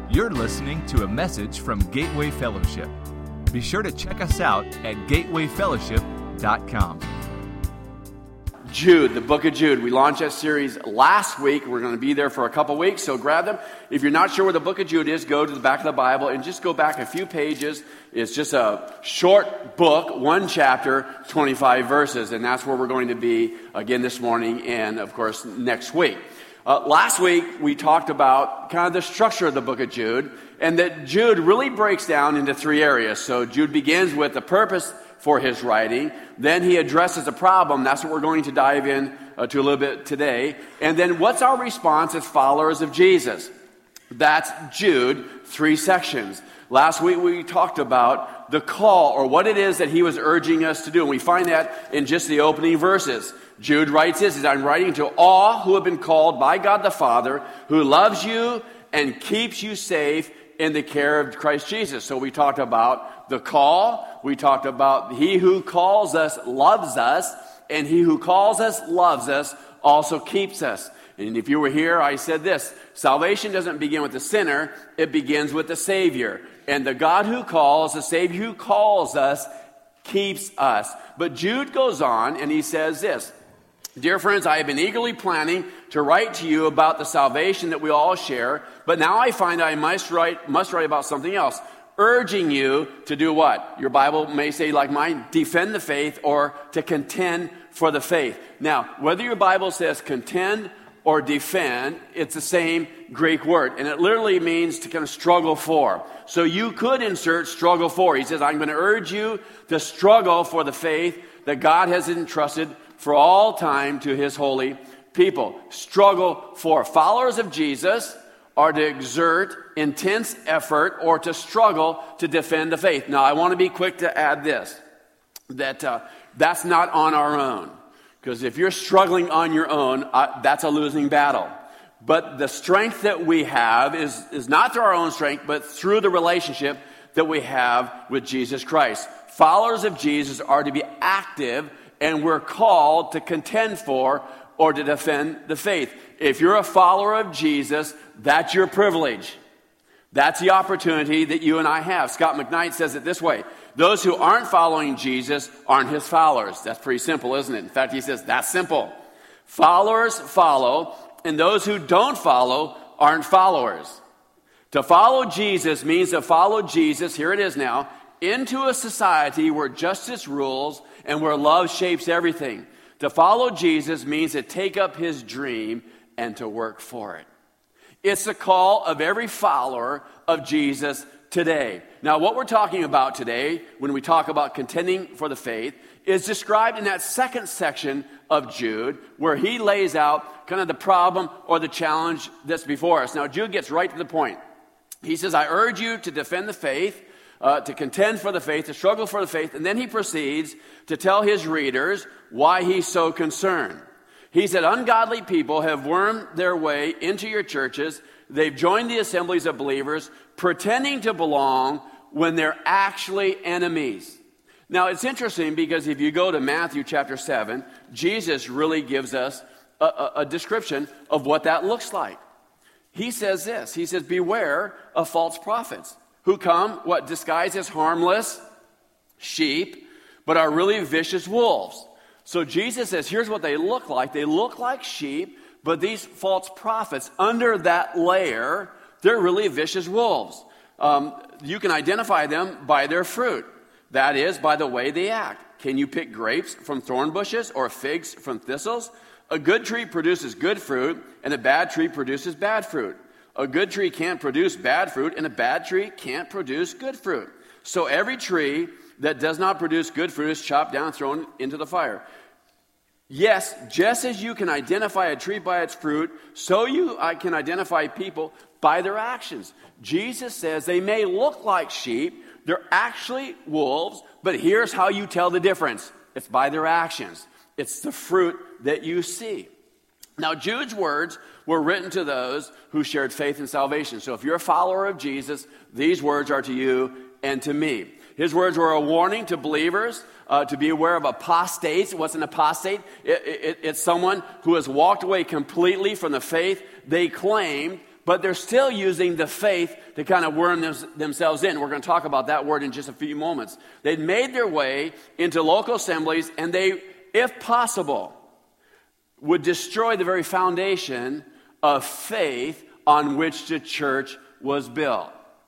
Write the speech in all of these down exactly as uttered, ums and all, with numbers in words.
You're listening to a message from Gateway Fellowship. Be sure to check us out at gateway fellowship dot com. Jude, the book of Jude. We launched that series last week. We're going to be there for a couple weeks, so grab them. If you're not sure where the book of Jude is, go to the back of the Bible and just go back a few pages. It's just a short book, one chapter, twenty-five verses, and that's where we're going to be again this morning and, of course, next week. Uh, last week, we talked about kind of the structure of the book of Jude, and that Jude really breaks down into three areas. So Jude begins with the purpose for his writing. Then he addresses a problem. That's what we're going to dive in uh, to a little bit today. And then what's our response as followers of Jesus? That's Jude, three sections. Last week, we talked about the call, or what it is that he was urging us to do. And we find that in just the opening verses. Jude writes this, is I'm writing to all who have been called by God the Father, who loves you and keeps you safe in the care of Christ Jesus. So we talked about the call. We talked about he who calls us loves us, and he who calls us loves us also keeps us. And if you were here, I said this, salvation doesn't begin with the sinner, it begins with the Savior. And the God who calls, the Savior who calls us, keeps us. But Jude goes on and he says this, dear friends, I have been eagerly planning to write to you about the salvation that we all share, but now I find I must write, must write about something else, urging you to do what? Your Bible may say, like mine, defend the faith or to contend for the faith. Now, whether your Bible says contend or defend, it's the same Greek word, and it literally means to kind of struggle for. So you could insert struggle for. He says, I'm going to urge you to struggle for the faith that God has entrusted for all time to his holy people. Struggle for. Followers of Jesus are to exert intense effort or to struggle to defend the faith. Now, I want to be quick to add this, that uh, that's not on our own. Because if you're struggling on your own, uh, that's a losing battle. But the strength that we have is, is not through our own strength, but through the relationship that we have with Jesus Christ. Followers of Jesus are to be active, and we're called to contend for or to defend the faith. If you're a follower of Jesus, that's your privilege. That's the opportunity that you and I have. Scott McKnight says it this way, those who aren't following Jesus aren't his followers. That's pretty simple, isn't it? In fact, he says that's simple. Followers follow, and those who don't follow aren't followers. To follow Jesus means to follow Jesus, here it is now, into a society where justice rules and where love shapes everything. To follow Jesus means to take up his dream and to work for it. It's the call of every follower of Jesus today. Now, what we're talking about today, when we talk about contending for the faith, is described in that second section of Jude, where he lays out kind of the problem or the challenge that's before us. Now, Jude gets right to the point. He says, I urge you to defend the faith, uh, to contend for the faith, to struggle for the faith, and then he proceeds to tell his readers why he's so concerned. He said, ungodly people have wormed their way into your churches. They've joined the assemblies of believers, pretending to belong when they're actually enemies. Now, it's interesting because if you go to Matthew chapter seven, Jesus really gives us a, a, a description of what that looks like. He says this, he says, beware of false prophets who come, what, disguised as harmless sheep, but are really vicious wolves. So Jesus says, here's what they look like. They look like sheep, but these false prophets, under that layer, they're really vicious wolves. Um, you can identify them by their fruit. That is, by the way they act. Can you pick grapes from thorn bushes or figs from thistles? A good tree produces good fruit, and a bad tree produces bad fruit. A good tree can't produce bad fruit, and a bad tree can't produce good fruit. So every tree that does not produce good fruit is chopped down and thrown into the fire. Yes, just as you can identify a tree by its fruit, so you I can identify people by their actions. Jesus says they may look like sheep, they're actually wolves, but here's how you tell the difference. It's by their actions. It's the fruit that you see. Now, Jude's words were written to those who shared faith and salvation. So if you're a follower of Jesus, these words are to you and to me. His words were a warning to believers uh, to be aware of apostates. What's an apostate? It, it, it's someone who has walked away completely from the faith they claimed, but they're still using the faith to kind of worm them, themselves in. We're going to talk about that word in just a few moments. They'd made their way into local assemblies, and they, if possible, would destroy the very foundation of faith on which the church was built.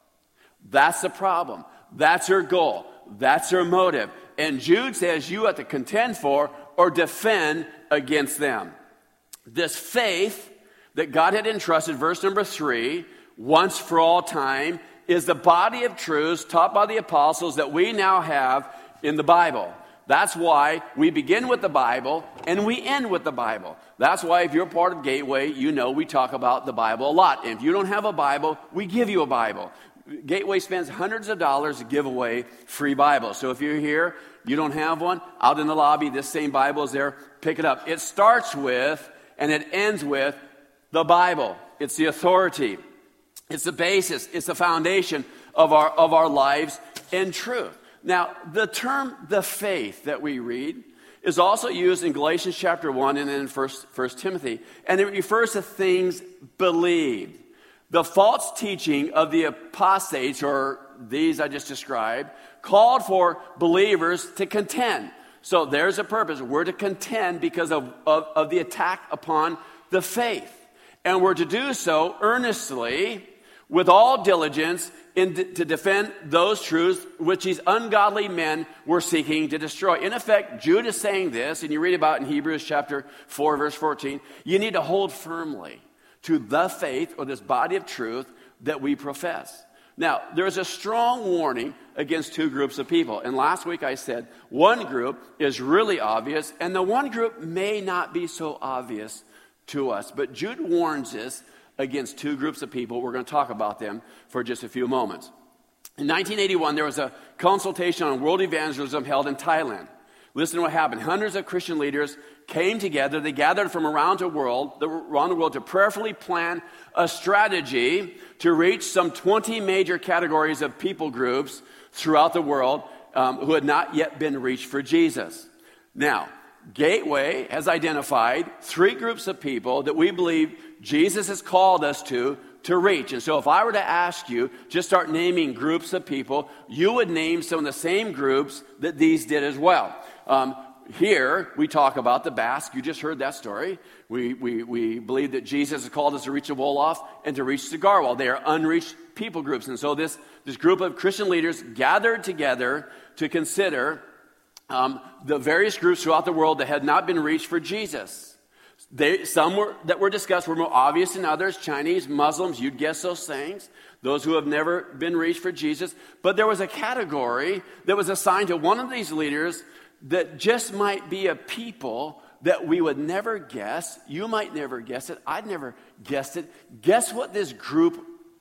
That's the problem. That's their goal. That's their motive. And Jude says you have to contend for or defend against them. This faith that God had entrusted, verse number three, once for all time, is the body of truths taught by the apostles that we now have in the Bible. That's why we begin with the Bible and we end with the Bible. That's why if you're part of Gateway, you know we talk about the Bible a lot. And if you don't have a Bible, we give you a Bible. Gateway spends hundreds of dollars to give away free Bibles. So if you're here, you don't have one, out in the lobby, this same Bible is there, pick it up. It starts with and it ends with the Bible. It's the authority. It's the basis. It's the foundation of our of our lives in truth. Now, the term the faith that we read is also used in Galatians chapter one and then in First Timothy. And it refers to things believed. The false teaching of the apostates, or these I just described, called for believers to contend. So there's a purpose. We're to contend because of, of, of the attack upon the faith. And we're to do so earnestly, with all diligence, in to defend those truths which these ungodly men were seeking to destroy. In effect, Jude is saying this, and you read about in Hebrews chapter four, verse fourteen, you need to hold firmly to the faith, or this body of truth, that we profess. Now, there's a strong warning against two groups of people. And last week I said one group is really obvious, and the one group may not be so obvious to us. But Jude warns us against two groups of people. We're going to talk about them for just a few moments. In nineteen eighty-one, there was a consultation on world evangelism held in Thailand. Listen to what happened. Hundreds of Christian leaders came together. They gathered from around the world, around the world to prayerfully plan a strategy to reach some twenty major categories of people groups throughout the world um, who had not yet been reached for Jesus. Now, Gateway has identified three groups of people that we believe Jesus has called us to to reach. And so if I were to ask you, just start naming groups of people, you would name some of the same groups that these did as well. Um, here, we talk about the Basque. You just heard that story. We, we, we believe that Jesus has called us to reach the Wolof and to reach the Garhwal. They are unreached people groups. And so this, this group of Christian leaders gathered together to consider um, the various groups throughout the world that had not been reached for Jesus. They, some were, that were discussed were more obvious than others. Chinese, Muslims, you'd guess those things. Those who have never been reached for Jesus. But there was a category that was assigned to one of these leaders that just might be a people that we would never guess. You might never guess it. I'd never guessed it. Guess what this group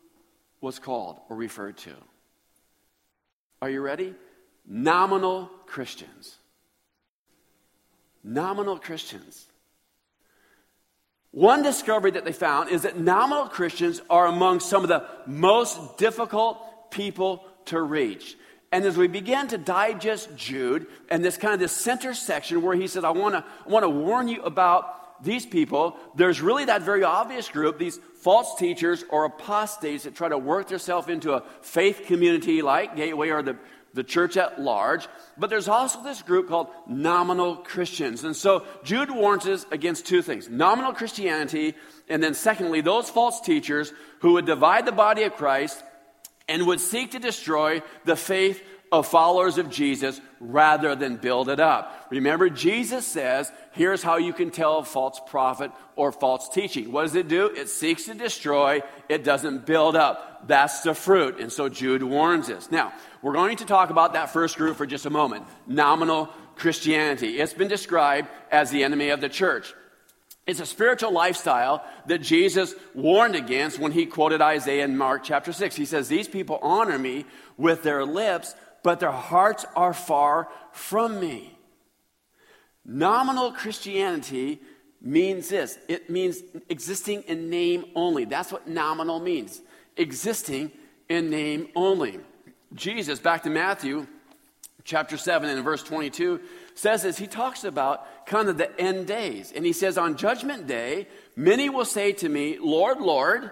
was called or referred to? Are you ready? Nominal Christians. Nominal Christians. One discovery that they found is that nominal Christians are among some of the most difficult people to reach. And as we begin to digest Jude and this kind of this center section where he says, I want to I want to warn you about these people, there's really that very obvious group, these false teachers or apostates that try to work themselves into a faith community like Gateway or the, the church at large. But there's also this group called nominal Christians. And so Jude warns us against two things: nominal Christianity, and then secondly, those false teachers who would divide the body of Christ and would seek to destroy the faith of followers of Jesus rather than build it up. Remember, Jesus says, here's how you can tell a false prophet or false teaching. What does it do? It seeks to destroy. It doesn't build up. That's the fruit. And so Jude warns us. Now, we're going to talk about that first group for just a moment. Nominal Christianity. It's been described as the enemy of the church. It's a spiritual lifestyle that Jesus warned against when he quoted Isaiah in Mark chapter six. He says, these people honor me with their lips, but their hearts are far from me. Nominal Christianity means this. It means existing in name only. That's what nominal means. Existing in name only. Jesus, back to Matthew chapter seven and verse twenty-two, says this. He talks about kind of the end days. And he says, on judgment day, many will say to me, Lord, Lord,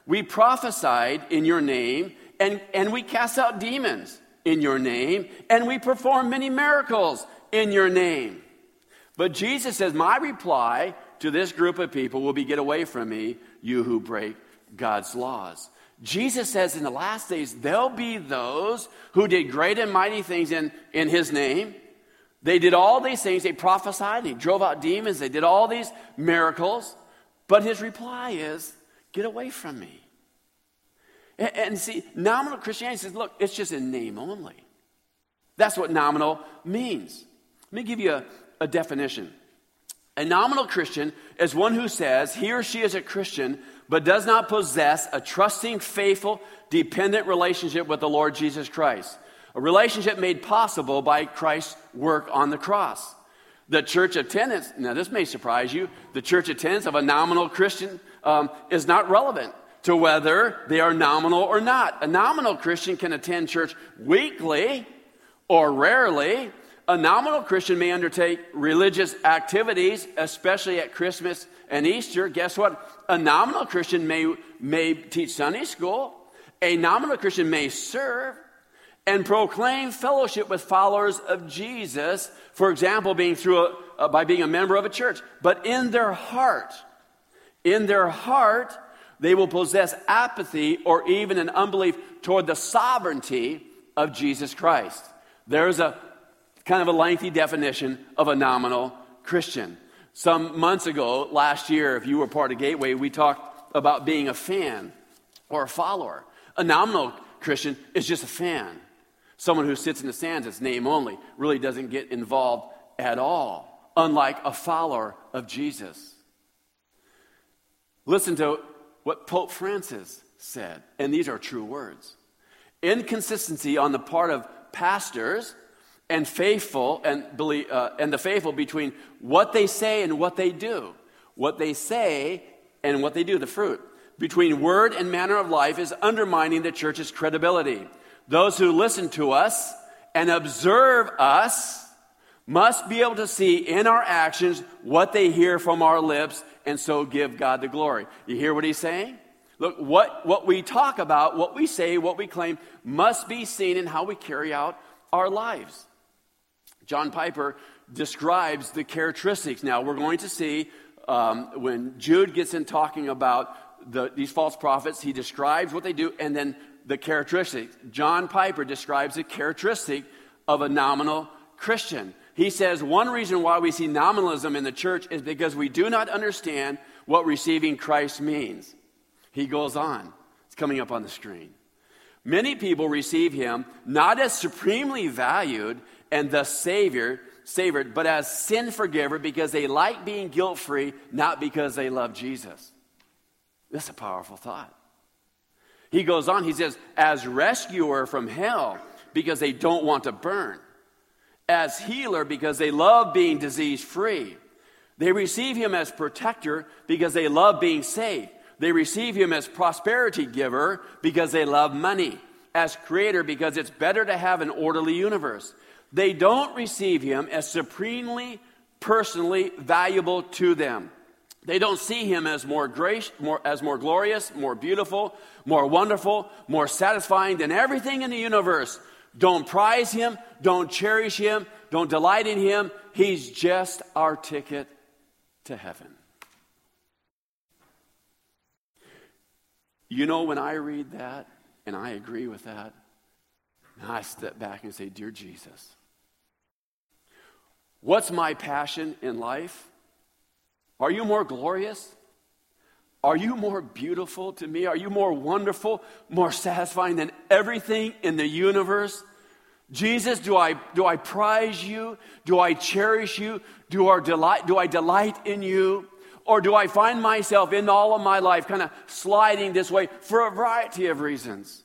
We prophesied in your name, and, and we cast out demons in your name, and we performed many miracles in your name. But Jesus says, my reply to this group of people will be, get away from me, you who break God's laws. Jesus says in the last days, there'll be those who did great and mighty things in, in his name. They did all these things. They prophesied. They drove out demons. They did all these miracles. But his reply is, get away from me. And, and see, nominal Christianity says, look, it's just in name only. That's what nominal means. Let me give you a, a definition. A nominal Christian is one who says he or she is a Christian, but does not possess a trusting, faithful, dependent relationship with the Lord Jesus Christ. A relationship made possible by Christ's work on the cross. The church attendance, now this may surprise you, the church attendance of a nominal Christian um, is not relevant to whether they are nominal or not. A nominal Christian can attend church weekly or rarely. A nominal Christian may undertake religious activities, especially at Christmas and Easter. Guess what? A nominal Christian may, may teach Sunday school. A nominal Christian may serve and proclaim fellowship with followers of Jesus, for example, being through a, uh, by being a member of a church. But in their heart, in their heart, they will possess apathy or even an unbelief toward the sovereignty of Jesus Christ. There's a kind of a lengthy definition of a nominal Christian. Some months ago, last year, if you were part of Gateway, we talked about being a fan or a follower. A nominal Christian is just a fan. Someone who sits in the stands, it's name only, really doesn't get involved at all, unlike a follower of Jesus. Listen to what Pope Francis said, and these are true words. Inconsistency on the part of pastors and faithful and believe, uh, and the faithful between what they say and what they do. What they say and what they do, the fruit. Between word and manner of life is undermining the church's credibility. Those who listen to us and observe us must be able to see in our actions what they hear from our lips and so give God the glory. You hear what he's saying? Look, what, what we talk about, what we say, what we claim must be seen in how we carry out our lives. John Piper describes the characteristics. Now, we're going to see um, when Jude gets in talking about the, these false prophets, he describes what they do and then the characteristics. John Piper describes the characteristic of a nominal Christian. He says one reason why we see nominalism in the church is because we do not understand what receiving Christ means. He goes on. It's coming up on the screen. Many people receive him not as supremely valued and thus Savior, savored, but as sin forgiver because they like being guilt-free, not because they love Jesus. That's a powerful thought. He goes on, he says, as rescuer from hell because they don't want to burn. As healer because they love being disease-free. They receive him as protector because they love being saved. They receive him as prosperity giver because they love money. As creator because it's better to have an orderly universe. They don't receive him as supremely, personally valuable to them. They don't see him as more grace, more, as more glorious, more beautiful, more wonderful, more satisfying than everything in the universe. Don't prize him, don't cherish him, don't delight in him. He's just our ticket to heaven. You know, when I read that, and I agree with that, I step back and say, dear Jesus, what's my passion in life? Are you more glorious? Are you more beautiful to me? Are you more wonderful, more satisfying than everything in the universe? Jesus, do I do I prize you? Do I cherish you? Do I delight, do I delight in you? Or do I find myself in all of my life kind of sliding this way for a variety of reasons?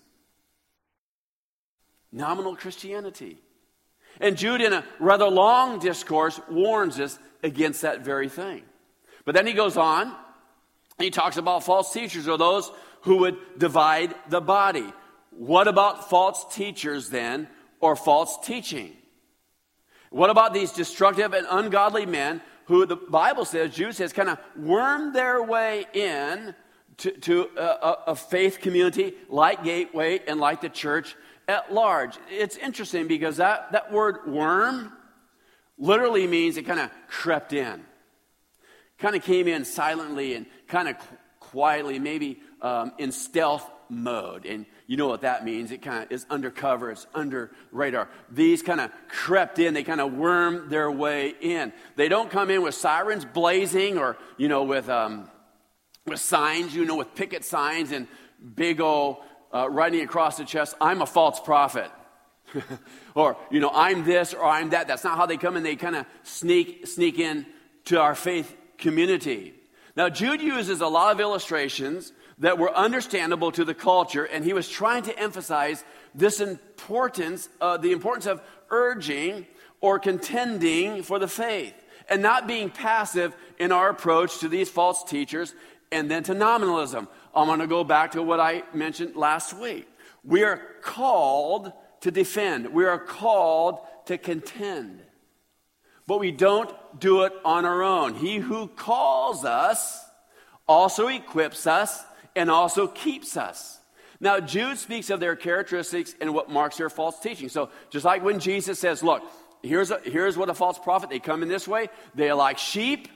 Nominal Christianity. And Jude, in a rather long discourse, warns us against that very thing. But then he goes on, and he talks about false teachers or those who would divide the body. What about false teachers then, or false teaching? What about these destructive and ungodly men who the Bible says, Jude says, kind of worm their way in to, to a, a faith community like Gateway and like the church at large. It's interesting because that, that word worm literally means it kind of crept in. Kind of came in silently and kind of qu- quietly, maybe um, in stealth mode. And you know what that means. It kind of is undercover. It's under radar. These kind of crept in. They kind of wormed their way in. They don't come in with sirens blazing or, you know, with um, with signs, you know, with picket signs and big old uh, writing across the chest, I'm a false prophet. Or, you know, I'm this or I'm that. That's not how they come in. They kind of sneak sneak in to our faith community. Now, Jude uses a lot of illustrations that were understandable to the culture, and he was trying to emphasize this importance, uh, the importance of urging or contending for the faith, and not being passive in our approach to these false teachers, and then to nominalism. I'm going to go back to what I mentioned last week. We are called to defend. We are called to contend. But we don't do it on our own. He who calls us also equips us and also keeps us. Now, Jude speaks of their characteristics and what marks their false teaching. So just like when Jesus says, look, here's, a, here's what a false prophet, they come in this way. They're like sheep.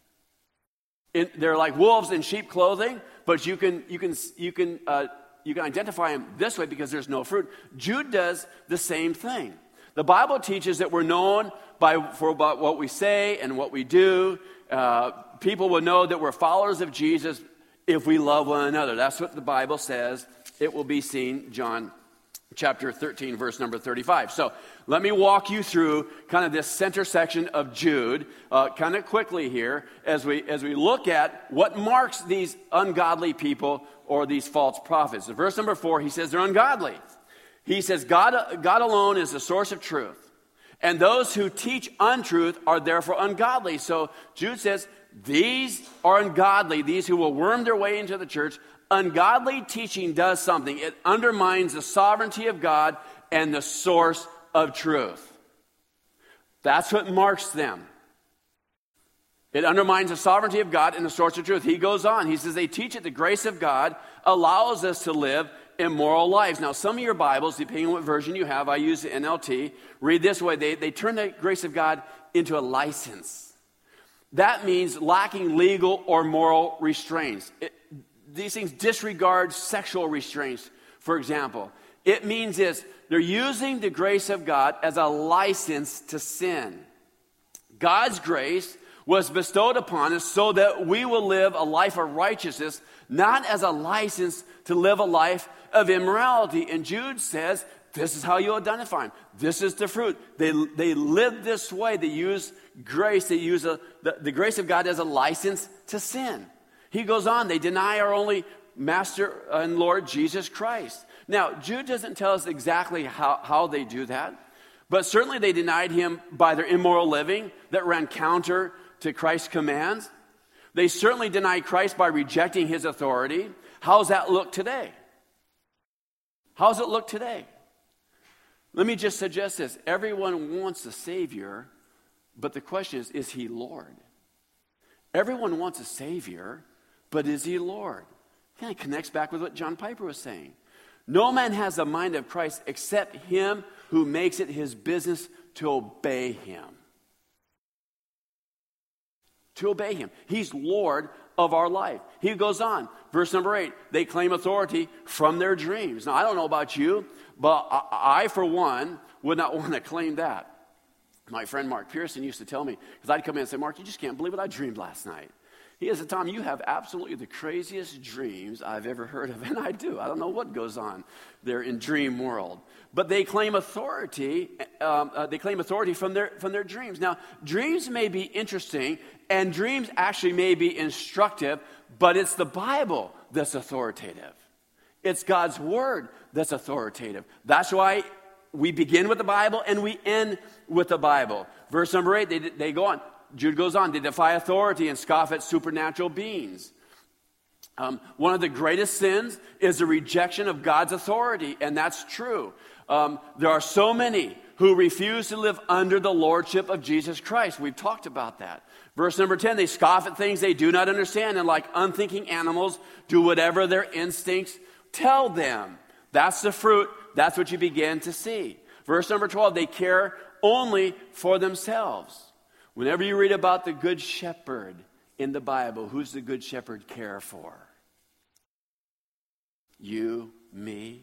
In, they're like wolves in sheep clothing, but you can, you can, you can, uh, you can identify them this way because there's no fruit. Jude does the same thing. The Bible teaches that we're known by for about what we say and what we do. Uh, people will know that we're followers of Jesus if we love one another. That's what the Bible says. It will be seen, John chapter thirteen, verse number thirty-five. So let me walk you through kind of this center section of Jude, uh, kind of quickly here, as we as we look at what marks these ungodly people or these false prophets. In verse number four, he says they're ungodly. He says God, God alone is the source of truth, and those who teach untruth are therefore ungodly. So Jude says these are ungodly, these who will worm their way into the church. Ungodly teaching does something. It undermines the sovereignty of God and the source of truth. That's what marks them. It undermines the sovereignty of God and the source of truth. He goes on. He says they teach that the grace of God allows us to live immoral lives. Now, some of your Bibles, depending on what version you have, I use the N L T, read this way. They, they turn the grace of God into a license. That means lacking legal or moral restraints. It, these things disregard sexual restraints, for example. It means this, they're using the grace of God as a license to sin. God's grace was bestowed upon us so that we will live a life of righteousness, not as a license to live a life of immorality. And Jude says, this is how you identify them. This is the fruit. They, they live this way. They use grace. They use a, the, the grace of God as a license to sin. He goes on, they deny our only Master and Lord Jesus Christ. Now, Jude doesn't tell us exactly how, how they do that, but certainly they denied him by their immoral living that ran counter to Christ's commands. They certainly denied Christ by rejecting his authority. How's that look today? How's it look today? Let me just suggest this. Everyone wants a Savior, but the question is, is he Lord? Everyone wants a Savior, but is he Lord? It kind of connects back with what John Piper was saying. No man has the mind of Christ except him who makes it his business to obey him. To obey him. He's Lord of our life. He goes on, verse number eight, they claim authority from their dreams. Now, I don't know about you, but I, I for one, would not want to claim that. My friend Mark Pearson used to tell me, because I'd come in and say, Mark, you just can't believe what I dreamed last night. He said, Tom, you have absolutely the craziest dreams I've ever heard of. And I do. I don't know what goes on there in dream world. But they claim authority. Um, uh, they claim authority from their from their dreams. Now, dreams may be interesting, and dreams actually may be instructive, but it's the Bible that's authoritative. It's God's word that's authoritative. That's why we begin with the Bible and we end with the Bible. Verse number eight, they, they go on. Jude goes on, they defy authority and scoff at supernatural beings. Um, one of the greatest sins is the rejection of God's authority, and that's true. Um, there are so many who refuse to live under the lordship of Jesus Christ. We've talked about that. Verse number ten, they scoff at things they do not understand, and like unthinking animals, do whatever their instincts tell them. That's the fruit. That's what you begin to see. Verse number twelve, they care only for themselves. Whenever you read about the good shepherd in the Bible, who's the good shepherd care for? You, me.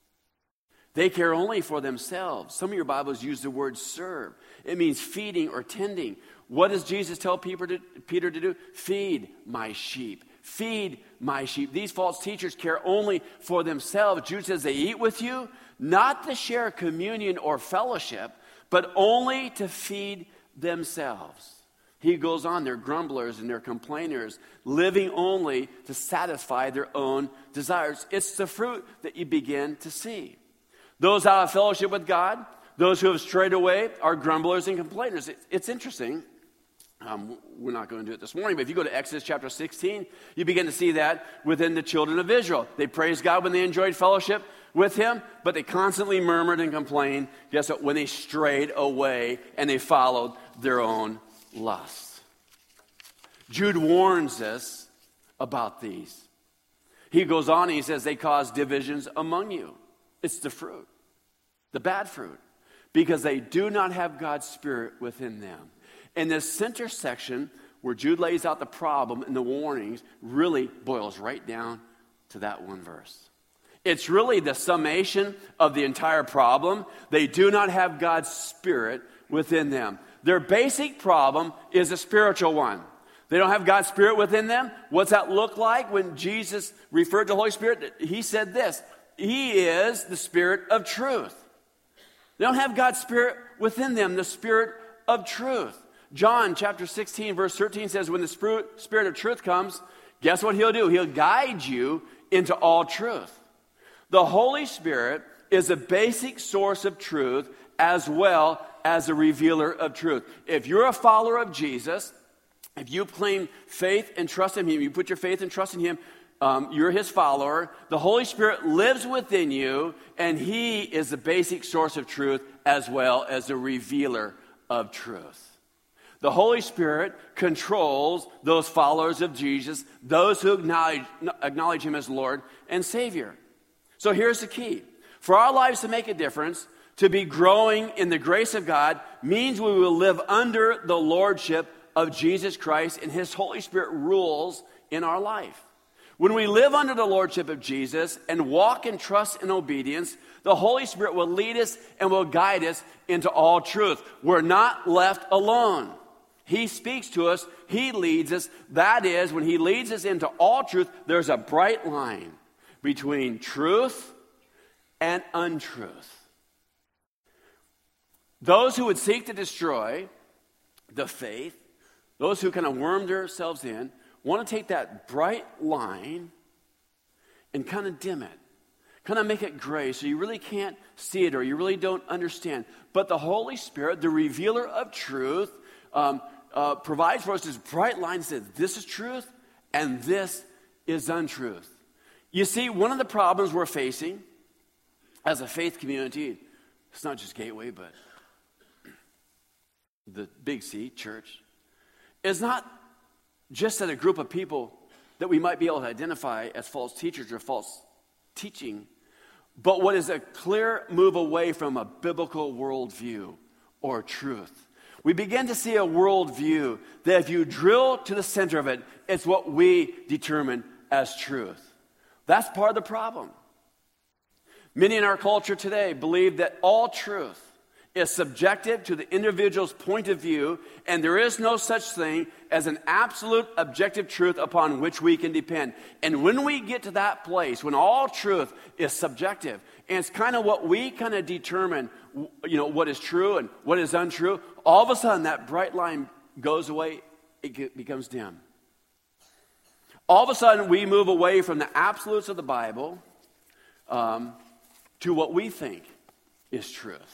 They care only for themselves. Some of your Bibles use the word serve. It means feeding or tending. What does Jesus tell Peter to, Peter to do? Feed my sheep. Feed my sheep. These false teachers care only for themselves. Jude says they eat with you, not to share communion or fellowship, but only to feed themselves. He goes on, they're grumblers and they're complainers, living only to satisfy their own desires. It's the fruit that you begin to see. Those out of fellowship with God, those who have strayed away, are grumblers and complainers. It, it's interesting. Um, we're not going to do it this morning, but if you go to Exodus chapter sixteen, you begin to see that within the children of Israel. They praised God when they enjoyed fellowship with him, but they constantly murmured and complained, guess what, when they strayed away and they followed their own lusts. Jude warns us about these. He goes on and he says they cause divisions among you. It's the fruit, the bad fruit, because they do not have God's Spirit within them. And this center section where Jude lays out the problem and the warnings really boils right down to that one verse. It's really the summation of the entire problem. They do not have God's Spirit within them. Their basic problem is a spiritual one. They don't have God's Spirit within them. What's that look like? When Jesus referred to the Holy Spirit, he said this: He is the Spirit of truth. They don't have God's Spirit within them, the Spirit of truth. John chapter sixteen, verse thirteen says, when the Spirit, Spirit of truth comes, guess what he'll do? He'll guide you into all truth. The Holy Spirit is a basic source of truth as well as a revealer of truth. If you're a follower of Jesus, if you claim faith and trust in him, you put your faith and trust in him, um, you're his follower, the Holy Spirit lives within you, and he is the basic source of truth as well as the revealer of truth. The Holy Spirit controls those followers of Jesus, those who acknowledge, acknowledge him as Lord and Savior. So here's the key. For our lives to make a difference, to be growing in the grace of God, means we will live under the lordship of Jesus Christ, and his Holy Spirit rules in our life. When we live under the lordship of Jesus and walk in trust and obedience, the Holy Spirit will lead us and will guide us into all truth. We're not left alone. He speaks to us. He leads us. That is, when he leads us into all truth, there's a bright line between truth and untruth. Those who would seek to destroy the faith, those who kind of worm themselves in, want to take that bright line and kind of dim it, kind of make it gray so you really can't see it or you really don't understand. But the Holy Spirit, the revealer of truth, um, uh, provides for us this bright line that says this is truth and this is untruth. You see, one of the problems we're facing as a faith community, it's not just Gateway, but the Big C, church, is not just that a group of people that we might be able to identify as false teachers or false teaching, but what is a clear move away from a biblical worldview or truth. We begin to see a worldview that if you drill to the center of it, it's what we determine as truth. That's part of the problem. Many in our culture today believe that all truth is subjective to the individual's point of view, and there is no such thing as an absolute objective truth upon which we can depend. And when we get to that place, when all truth is subjective, and it's kind of what we kind of determine, you know, what is true and what is untrue, all of a sudden that bright line goes away, it becomes dim. All of a sudden we move away from the absolutes of the Bible um, to what we think is truth.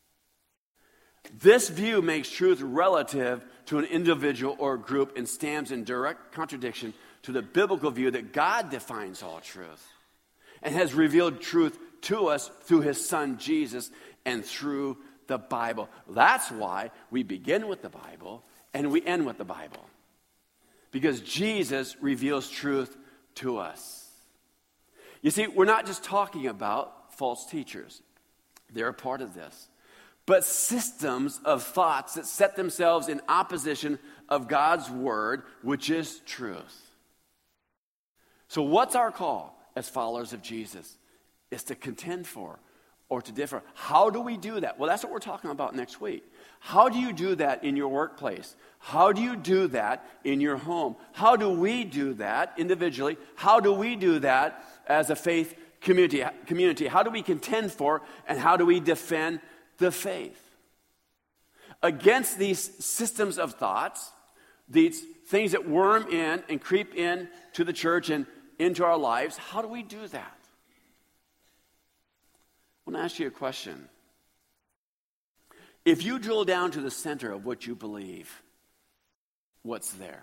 This view makes truth relative to an individual or group and stands in direct contradiction to the biblical view that God defines all truth and has revealed truth to us through his son Jesus and through the Bible. That's why we begin with the Bible and we end with the Bible. Because Jesus reveals truth to us. You see, we're not just talking about false teachers. They're a part of this. But systems of thoughts that set themselves in opposition of God's word, which is truth. So what's our call as followers of Jesus? Is to contend for or to differ. How do we do that? Well, that's what we're talking about next week. How do you do that in your workplace? How do you do that in your home? How do we do that individually? How do we do that as a faith community? community? How do we contend for and how do we defend the faith? Against these systems of thoughts, these things that worm in and creep in to the church and into our lives, how do we do that? I want to ask you a question. If you drill down to the center of what you believe, what's there?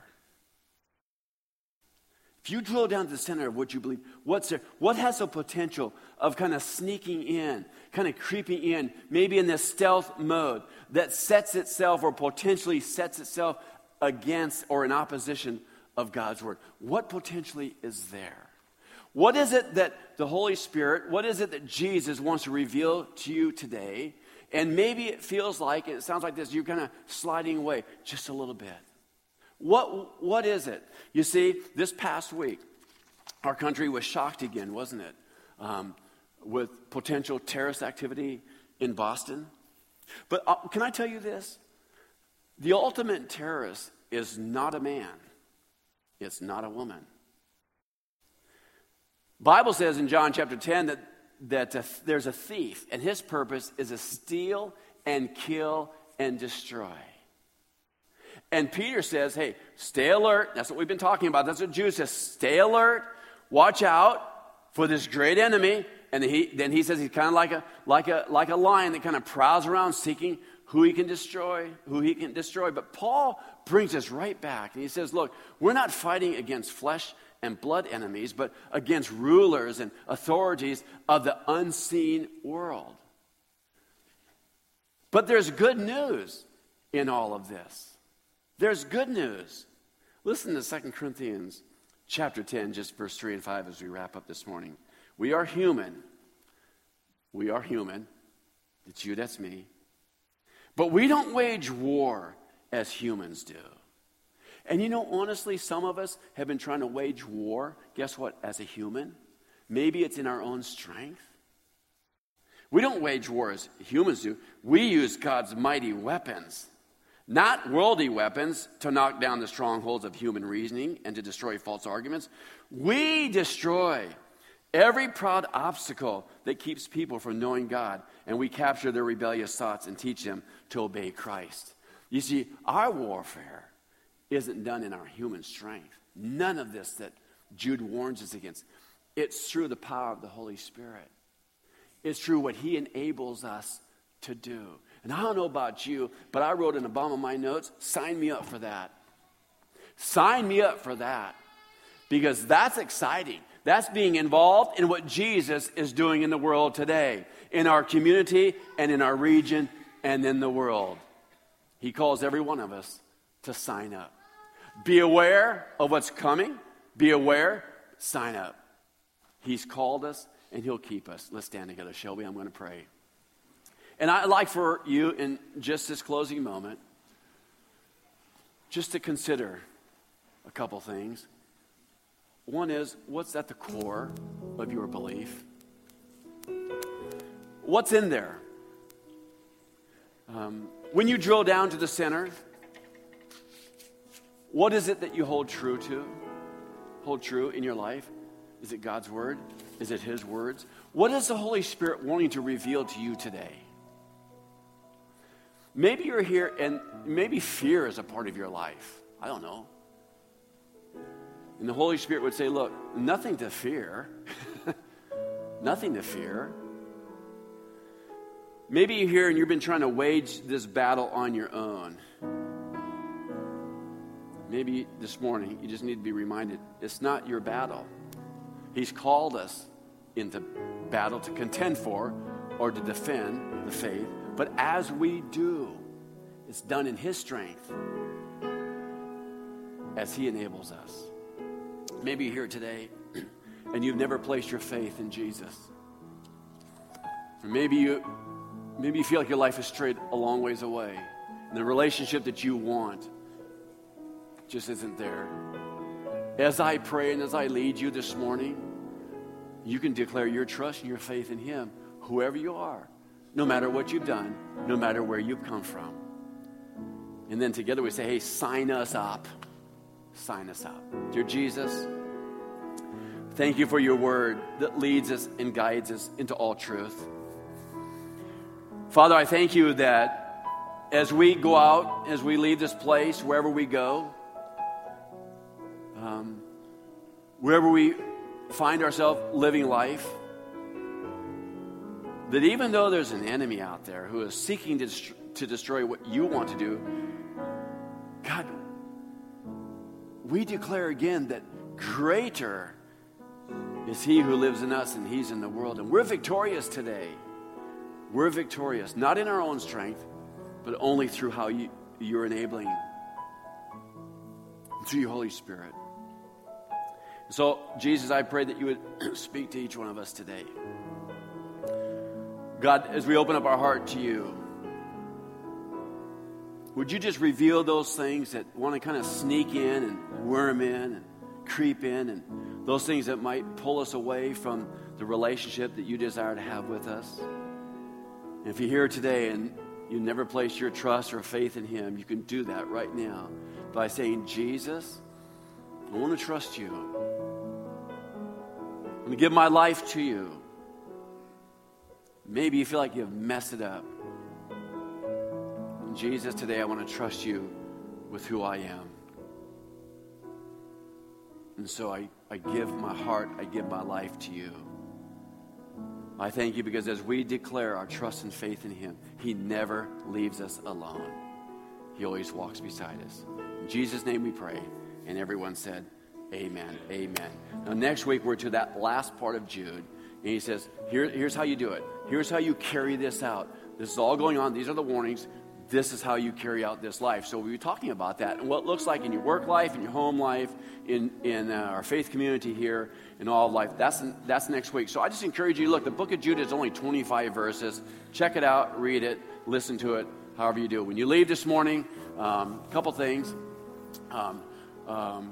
If you drill down to the center of what you believe, what's there? What has the potential of kind of sneaking in, kind of creeping in, maybe in this stealth mode that sets itself or potentially sets itself against or in opposition of God's word? What potentially is there? What is it that the Holy Spirit, what is it that Jesus wants to reveal to you today? And maybe it feels like, it sounds like this, you're kind of sliding away just a little bit. What, what is it? You see, this past week, our country was shocked again, wasn't it? Um, with potential terrorist activity in Boston. But uh, can I tell you this? The ultimate terrorist is not a man. It's not a woman. Bible says in John chapter ten that, that uh, there's a thief, and his purpose is to steal and kill and destroy. And Peter says, hey, stay alert. That's what we've been talking about. That's what Jude says. Stay alert. Watch out for this great enemy. And he, then he says he's kind of like a, like a, like a lion that kind of prowls around seeking who he can destroy, who he can destroy. But Paul brings us right back. And he says, look, we're not fighting against flesh and blood enemies, but against rulers and authorities of the unseen world. But there's good news in all of this. There's good news. Listen to Second Corinthians chapter ten, just verse three and five as we wrap up this morning. We are human. We are human. It's you, that's me. But we don't wage war as humans do. And you know, honestly, some of us have been trying to wage war, guess what, as a human? Maybe it's in our own strength. We don't wage war as humans do. We use God's mighty weapons. Not worldly weapons to knock down the strongholds of human reasoning and to destroy false arguments. We destroy every proud obstacle that keeps people from knowing God, and we capture their rebellious thoughts and teach them to obey Christ. You see, our warfare isn't done in our human strength. None of this that Jude warns us against. It's through the power of the Holy Spirit. It's through what he enables us to do. And I don't know about you, but I wrote in the bottom of my notes, sign me up for that. Sign me up for that. Because that's exciting. That's being involved in what Jesus is doing in the world today. In our community and in our region and in the world. He calls every one of us to sign up. Be aware of what's coming. Be aware. Sign up. He's called us and he'll keep us. Let's stand together, shall we? I'm going to pray. And I'd like for you, in just this closing moment, just to consider a couple things. One is, what's at the core of your belief? What's in there? Um, when you drill down to the center, what is it that you hold true to? Hold true in your life? Is it God's word? Is it his words? What is the Holy Spirit wanting to reveal to you today? Maybe you're here and maybe fear is a part of your life. I don't know. And the Holy Spirit would say, look, nothing to fear. Nothing to fear. Maybe you're here and you've been trying to wage this battle on your own. maybe this morning you just need to be reminded it's not your battle. He's called us into battle to contend for or to defend the faith. But as we do, it's done in His strength as He enables us. Maybe you're here today and you've never placed your faith in Jesus. Or maybe you, maybe you feel like your life is strayed a long ways away. And the relationship that you want just isn't there. As I pray and as I lead you this morning, you can declare your trust and your faith in Him, whoever you are, no matter what you've done, no matter where you've come from. And then together we say, hey, sign us up. Sign us up. Dear Jesus, thank you for your word that leads us and guides us into all truth. Father, I thank you that as we go out, as we leave this place, wherever we go, um, wherever we find ourselves living life, that even though there's an enemy out there who is seeking to, dest- to destroy what you want to do, God, we declare again that greater is He who lives in us and He's in the world. And we're victorious today. We're victorious, not in our own strength, but only through how you, you're enabling, through your Holy Spirit. So, Jesus, I pray that you would speak to each one of us today. God, as we open up our heart to you, would you just reveal those things that want to kind of sneak in and worm in and creep in, and those things that might pull us away from the relationship that you desire to have with us? And if you're here today and you never placed your trust or faith in Him, you can do that right now by saying, Jesus, I want to trust you. I'm going to give my life to you. Maybe you feel like you've messed it up. And Jesus, today I want to trust you with who I am. And so I, I give my heart, I give my life to you. I thank you because as we declare our trust and faith in Him, He never leaves us alone. He always walks beside us. In Jesus' name we pray. And everyone said, amen, amen. Now next week we're to that last part of Jude. And he says, Here, here's how you do it. Here's how you carry this out. This is all going on. These are the warnings. This is how you carry out this life. So we'll be talking about that and what it looks like in your work life, in your home life, in, in uh, our faith community here, in all of life. That's, that's next week. So I just encourage you, look, the book of Jude is only twenty-five verses. Check it out, read it, listen to it, however you do. When you leave this morning, um, a couple things. Um, um,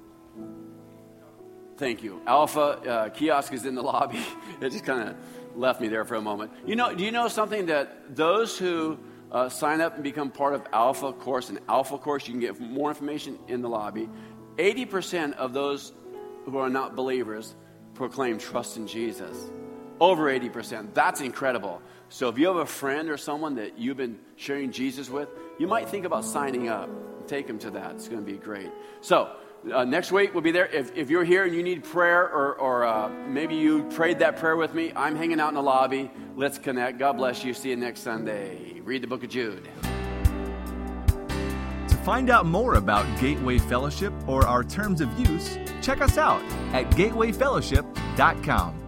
thank you. Alpha uh, kiosk is in the lobby. It just kind of left me there for a moment. You know, do you know something that those who uh, sign up and become part of Alpha course, an Alpha course, you can get more information in the lobby. eighty percent of those who are not believers proclaim trust in Jesus. Over eighty percent. That's incredible. So if you have a friend or someone that you've been sharing Jesus with, you might think about signing up. Take them to that. It's going to be great. So uh, next week we'll be there. If, if you're here and you need prayer, or, or uh, maybe you prayed that prayer with me, I'm hanging out in the lobby. Let's connect. God bless you. See you next Sunday. Read the book of Jude. To find out more about Gateway Fellowship or our terms of use, check us out at gateway fellowship dot com.